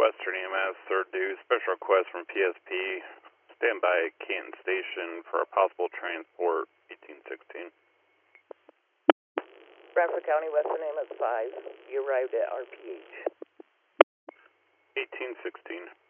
Western EMS, third due, special request from PSP. Stand by Canton Station for a possible transport, 1816. Bradford County, Western EMS 5. You arrived at RPH. 1816.